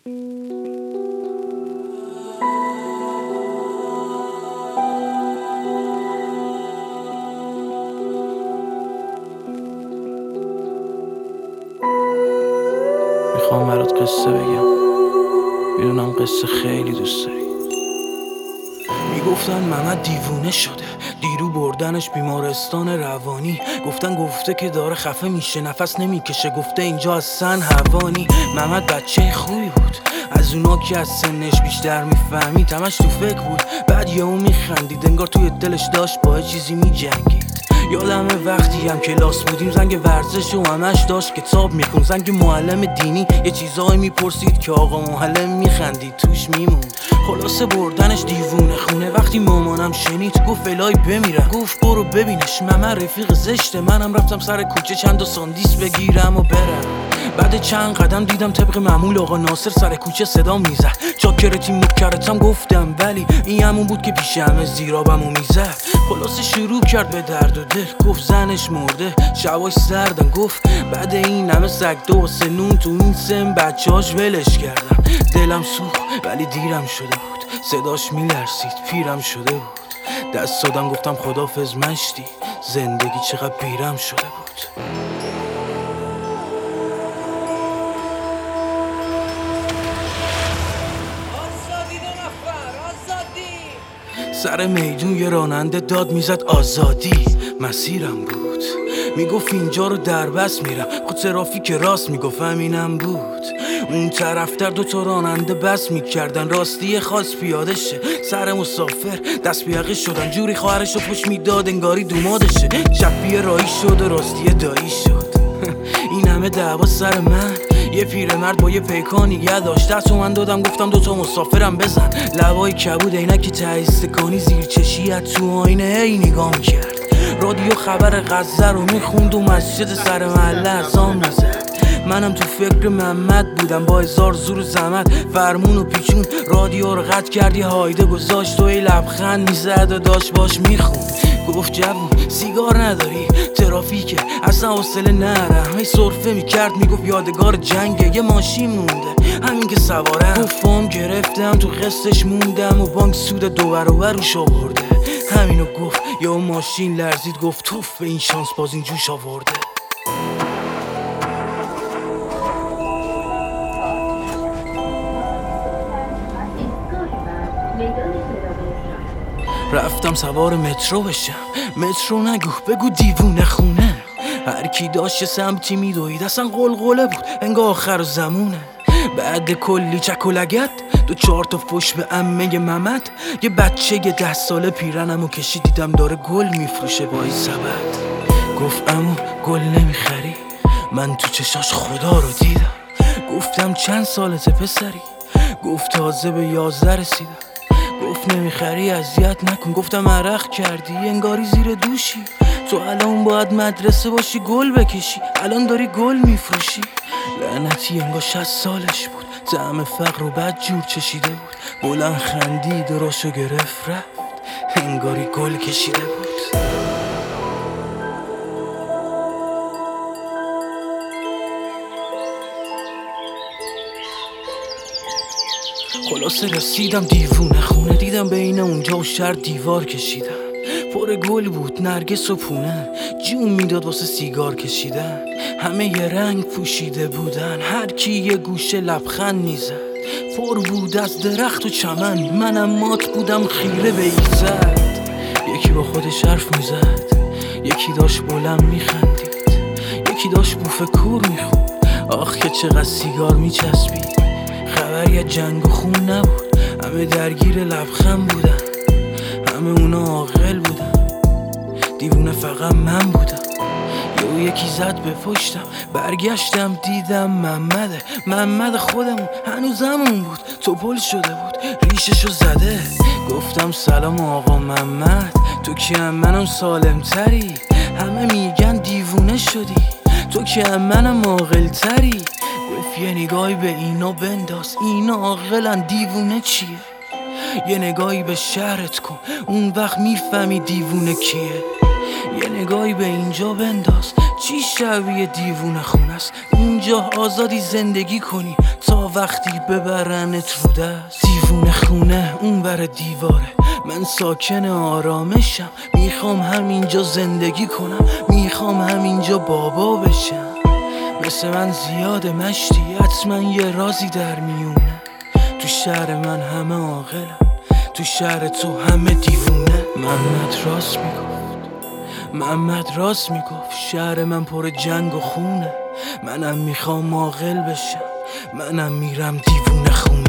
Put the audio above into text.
میخوام برات قصه بگم، میدونم قصه خیلی دوست داری. میگفتن ممد دیوونه شده، دیرو بردنش بیمارستان روانی. گفته که داره خفه میشه، نفس نمیکشه، گفته اینجا اصلا هوانی. ممد بچه خوبی بود، از اونا که از سنش بیشتر میفهمید. همش تو فکر بود، بعد یهو میخندید، انگار توی دلش داشت با چیزی میجنگید. یادمه وقتی هم کلاس بودیم، زنگ ورزش و همش داشت کتاب میخوند. زنگ معلم دینی یه چیزایی میپرسید که آقا معلم میخندید توش میموند. خلاصه بردنش دیوونه خونه، وقتی مامانم شنید گفت الهی بمیرم. گفت برو ببینش، ماما رفیق زشته. منم رفتم سر کوچه چند تا ساندیس بگیرم و برم. بعد چند قدم دیدم طبق معمول آقا ناصر سر کوچه صدا میزد، چاکرتی مکرتم. گفتم ولی این همون بود که پیش همه زیرابمو میزد. خلاصه شروع کرد به درد و دل، گفت زنش مرده، شباش سردن. گفت بعد این همه سگ دو سنون تو این سن بچه‌هاش ولش کردم. دلم سوخت ولی دیرم شده بود، صداش میلرزید، پیرم شده بود. دست دادم گفتم خدافظ مشتی، زندگی چقدر پیرم شده بود. سر میدون یه راننده داد میزد آزادی، مسیرم بود. میگفت اینجا رو در بس میرم، خود ترافیک راست میگفت همینم بود. اون طرفتر دوتا راننده بس میکردن، راستی خاص پیاده شه. سر مسافر دست بیاقه شدن، جوری خواهرشو پشت میداد انگاری دومادشه. چپی رایی شد و راستی دایی شد. این همه دعوا سر من، یه پیرمرد با یه پیکان نگه داشت. دست من دادم گفتم دوتا مسافرم بزن. لبای کبود عینک تهیستکانی، زیر چشیت تو آینه هی نگاه میکرد. رادیو خبر غزه رو میخوند و مسجد سر محله اذان میزد. منم تو فکر ممد بودم با هزار زور و زحمت، فرمون و پیچون رادیو رو قطع کرد. یه هایده گذاشت و ای لبخند میزد و داشت باش میخوند. گفت جوون سیگار نداری؟ ترافیکه اصلا حوصله نرم. هی سرفه میکرد میگفت یادگار جنگه، یه ماشین مونده همین که سوارم. گفت فام گرفتم تو قسطش موندم و بانک سود 2 برابر روش آورده. همینو گفت یا اون ماشین لرزید، گفت توف به این شانس باز این جوش آورده. رفتم سوار مترو بشم، مترو نگو بگو دیوونه خونه. هر کی داشت سمتی میدوید، اصلا قلقله بود انگار آخر زمونه. بعد کلی چک و لگت 2-4 تا فش به عمه ممد، یه بچه 10 ساله پیرنمو کشید، دیدم داره گل میفروشه با این سبد. گفت عمو گل نمیخری؟ من تو چشاش خدا رو دیدم. گفتم چند سالته پسری؟ گفت تازه به 11 رسیدم. گفت نمیخری اذیت نکن. گفتم عرق کردی انگاری زیر دوشی، تو الان باید مدرسه باشی گل بکشی، الان داری گل میفروشی. لعنتی انگار 60 سالش بود، طعم فقر رو بد جور چشیده بود. بلند خندید و راشو گرفت رفت، انگاری گل کشیده بود. خلاصه رسیدم دیوونه خونه، دیدم بین اونجا و شهر دیوار کشیدم. پر گل بود نرگس و پونه، جون میداد واسه سیگار کشیدن. همه یه رنگ پوشیده بودن، هر کی یه گوشه لبخند میزد. پر بود از درخت و چمن، منم مات بودم خیره به ایزد. یکی با خودش حرف میزد، یکی داشت بلند میخندید، یکی داشت بوف کور میخوند. آخ که چقدر سیگار میچسبید، خبری جنگ و خون نبود. همه درگیر لبخند بودن، همه اونا عاقل بودن، دیوونه فقط من بودم. یهو یکی زد به پشتم، برگشتم دیدم ممد خودمون هنوزمون بود. توپل شده بود ریششو زده. گفتم سلام آقا ممد، تو که هم منم سالم تری. همه میگن دیوونه شدی، تو که هم منم عاقل تری. گفت یه نگاهی به اینا بنداز، اینا عاقلن دیوونه چیه؟ یه نگاهی به شهرت کن، اون وقت میفهمی دیوونه کیه. یه نگاهی به اینجا بنداز، چی شبیه دیوونه خونه است؟ اینجا آزادی زندگی کنی تا وقتی ببرنت رو دست. دیوونه خونه اون بر دیواره، من ساکن آرامشم، میخوام همینجا زندگی کنم، میخوام همینجا بابا بشم. مثل من زیاد مشتی، حتما یه رازی در میونه. تو شهر من همه عاقلن، تو شهر تو همه دیوونه. محمد راست میگفت شهر من پر جنگ و خونه. منم میخوام عاقل بشم، منم میرم دیوونه خونه.